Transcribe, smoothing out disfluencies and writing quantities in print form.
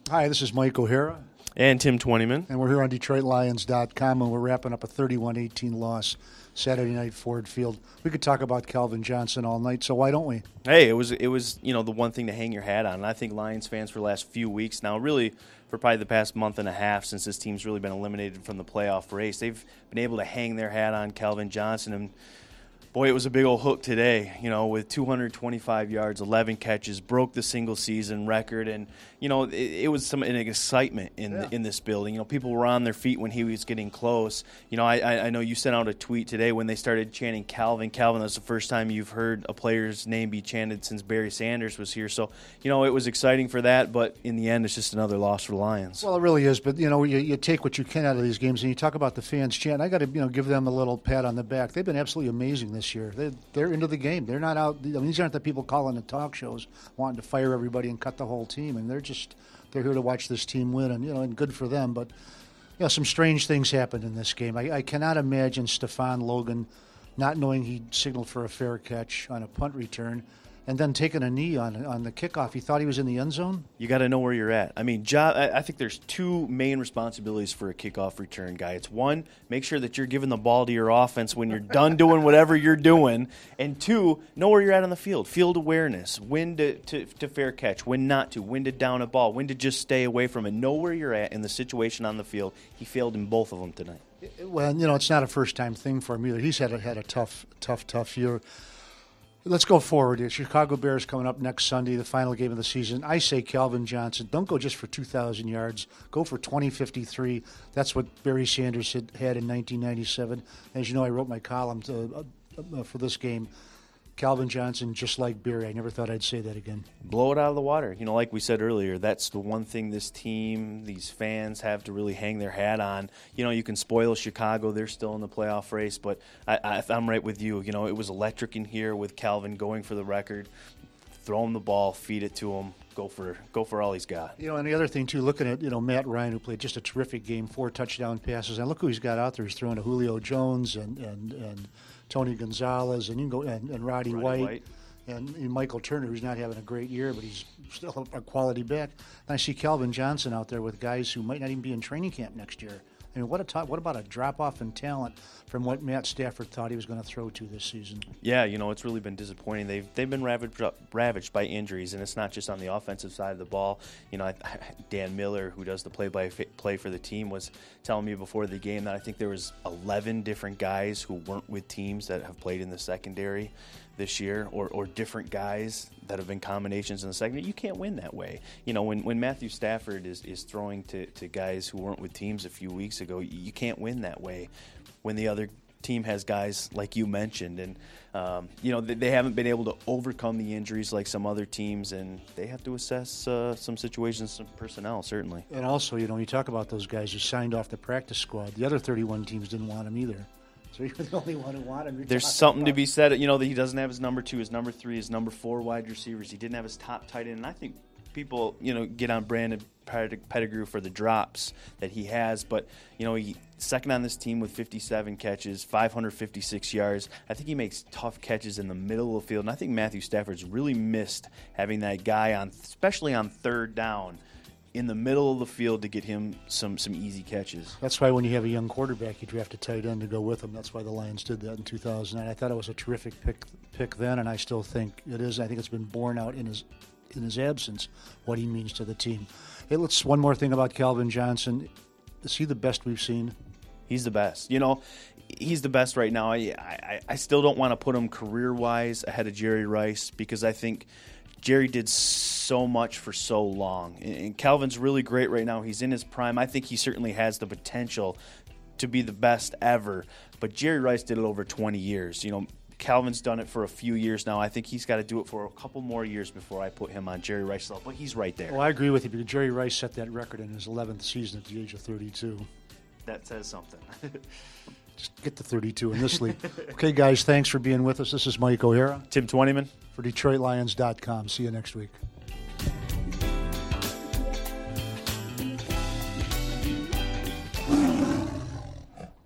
Hi, this is Mike O'Hara. And Tim Twentyman. And we're here on DetroitLions.com, and we're wrapping up a 31-18 loss Saturday night Ford Field. We could talk about Calvin Johnson all night, so why don't we? Hey, it was the one thing to hang your hat on. And I think Lions fans for the last few weeks now, really for probably the past month and a half since this team's really been eliminated from the playoff race, they've been able to hang their hat on Calvin Johnson. And boy, it was a big old hook today, with 225 yards, 11 catches, broke the single-season record. And, it was an excitement in this building. People were on their feet when he was getting close. I know you sent out a tweet today when they started chanting Calvin. Calvin, that's the first time you've heard a player's name be chanted since Barry Sanders was here. So, it was exciting for that. But in the end, it's just another loss for the Lions. Well, it really is. But, you take what you can out of these games, and you talk about the fans chant. I got to, give them a little pat on the back. They've been absolutely amazing this year. They're into the game. They're not out. These aren't the people calling the talk shows wanting to fire everybody and cut the whole team. And they're here to watch this team win, and good for them. But some strange things happened in this game. I cannot imagine Stephon Logan not knowing he signaled for a fair catch on a punt return, and then taking a knee on the kickoff. He thought he was in the end zone? You got to know where you're at. I mean, I think there's two main responsibilities for a kickoff return guy. It's one, make sure that you're giving the ball to your offense when you're done doing whatever you're doing. And two, know where you're at on the field. Field awareness. When to fair catch, when not to, when to down a ball, when to just stay away from it. Know where you're at in the situation on the field. He failed in both of them tonight. Well, it's not a first-time thing for him either. He's had a tough year. Let's go forward here. Chicago Bears coming up next Sunday, the final game of the season. I say Calvin Johnson, don't go just for 2,000 yards. Go for 2053. That's what Barry Sanders had in 1997. As you know, I wrote my column for this game. Calvin Johnson, just like Barry. I never thought I'd say that again. Blow it out of the water. Like we said earlier, that's the one thing this team, these fans have to really hang their hat on. You can spoil Chicago. They're still in the playoff race, but I'm right with you. It was electric in here with Calvin going for the record, throw him the ball, feed it to him, go for all he's got. And the other thing, too, looking at, Matt Ryan, who played just a terrific game, 4 touchdown passes, and look who he's got out there. He's throwing to Julio Jones and Tony Gonzalez, and you can go and Roddy White. And Michael Turner, who's not having a great year, but he's still a quality back. And I see Calvin Johnson out there with guys who might not even be in training camp next year. I mean, what about a drop-off in talent from what Matt Stafford thought he was going to throw to this season? Yeah, it's really been disappointing. They've been ravaged by injuries, and it's not just on the offensive side of the ball. Dan Miller, who does the play-by-play for the team, was telling me before the game that I think there was 11 different guys who weren't with teams that have played in the secondary this year, or different guys that have been combinations in the secondary. You can't win that way. When Matthew Stafford is throwing to guys who weren't with teams a few weeks ago, you can't win that way when the other team has guys like you mentioned. And, they haven't been able to overcome the injuries like some other teams, and they have to assess some situations, some personnel, certainly. And also, you talk about those guys who signed off the practice squad. The other 31 teams didn't want them either. So you're the only one who wanted him. There's something to be said, that he doesn't have his number 2, his number 3, his number 4 wide receivers. He didn't have his top tight end. And I think people, get on Brandon Pettigrew for the drops that he has. But, he's second on this team with 57 catches, 556 yards. I think he makes tough catches in the middle of the field. And I think Matthew Stafford's really missed having that guy especially on third down, in the middle of the field to get him some easy catches. That's why when you have a young quarterback, you draft a tight end to go with him. That's why the Lions did that in 2009. I thought it was a terrific pick then, and I still think it is. I think it's been borne out in his absence, what he means to the team. Hey, one more thing about Calvin Johnson. Is he the best we've seen? He's the best. He's the best right now. I still don't want to put him career-wise ahead of Jerry Rice, because I think Jerry did so much for so long. And Calvin's really great right now. He's in his prime. I think he certainly has the potential to be the best ever. But Jerry Rice did it over 20 years. Calvin's done it for a few years now. I think he's got to do it for a couple more years before I put him on Jerry Rice's level. But he's right there. Well, I agree with you, because Jerry Rice set that record in his 11th season at the age of 32. That says something. Just get to 32 in this league. Okay, guys, thanks for being with us. This is Mike O'Hara. Tim Twentyman. For DetroitLions.com. See you next week.